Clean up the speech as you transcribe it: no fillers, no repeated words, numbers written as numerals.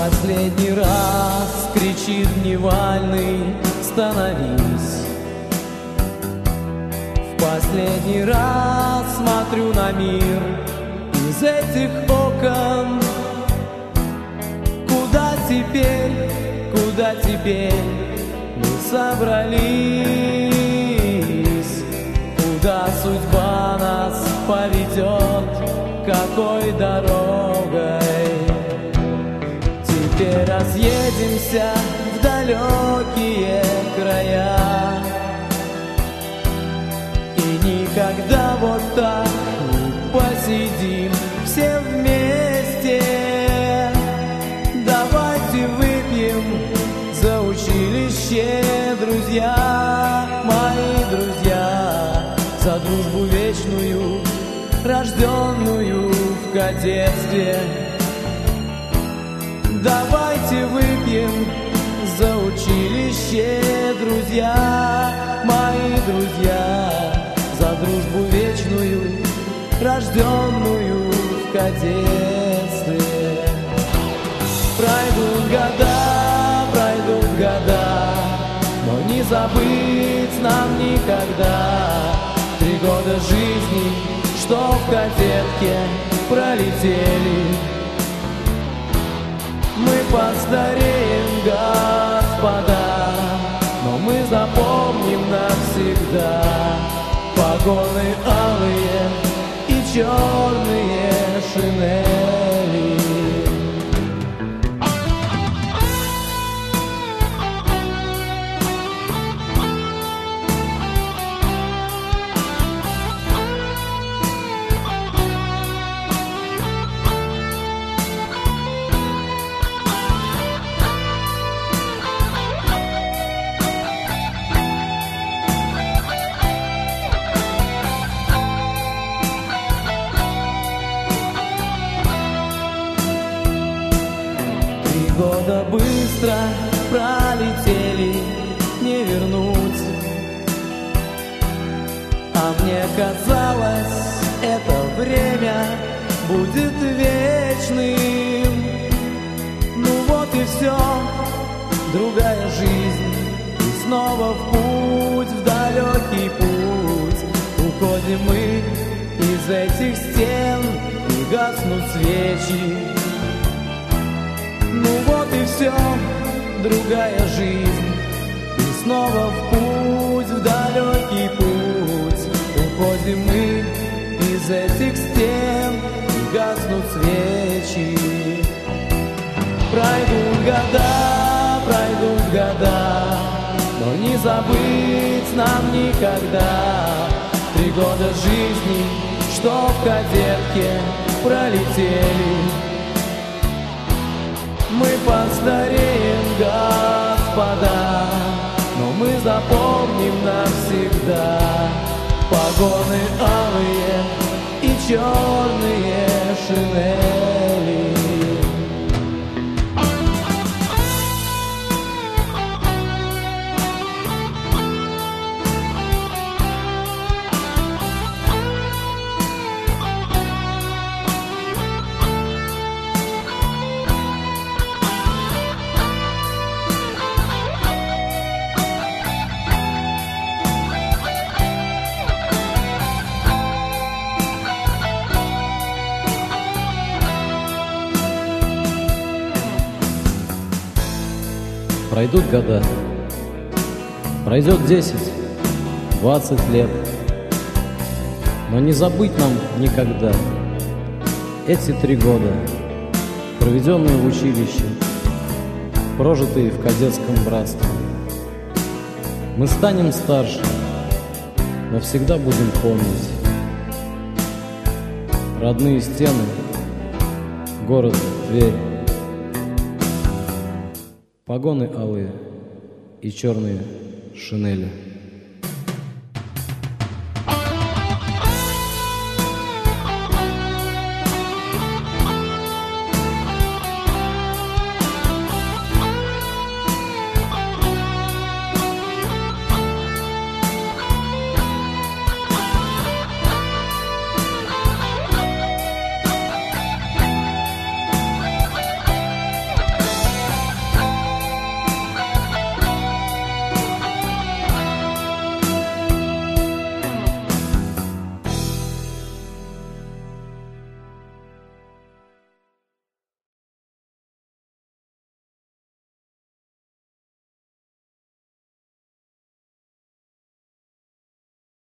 Последний раз кричит дневальный: становись. В последний раз смотрю на мир из этих окон. Куда теперь мы собрались? Куда судьба нас поведет, какой дорогой? Теперь разъедемся в далекие края, и никогда вот так не посидим все вместе. Давайте выпьем за училище, друзья, мои друзья, за дружбу вечную, рожденную в кадетстве. Давайте выпьем за училище, друзья, мои друзья, за дружбу вечную, рожденную в кадетстве. Пройдут года, но не забыть нам никогда 3 года жизни, что в кадетке пролетели. Мы постареем, господа, но мы запомним навсегда погоны алые и черные шинели. Года быстро пролетели, не вернуть. А мне казалось, это время будет вечным. Ну вот и все, другая жизнь, и снова в путь, в далекий путь. Уходим мы из этих стен, и гаснут свечи. Ну вот и все, другая жизнь, и снова в путь, в далекий путь. Уходим мы из этих стен, и гаснут свечи. Пройдут года, но не забыть нам никогда 3 года жизни, что в кадетке пролетели. Мы постареем, господа, но мы запомним навсегда погоны алые и черные шинели. Пройдут года, пройдет 10-20 лет, но не забыть нам никогда эти 3 года, проведенные в училище, прожитые в кадетском братстве. Мы станем старше, но всегда будем помнить родные стены, город Тверь, погоны алые и черные шинели.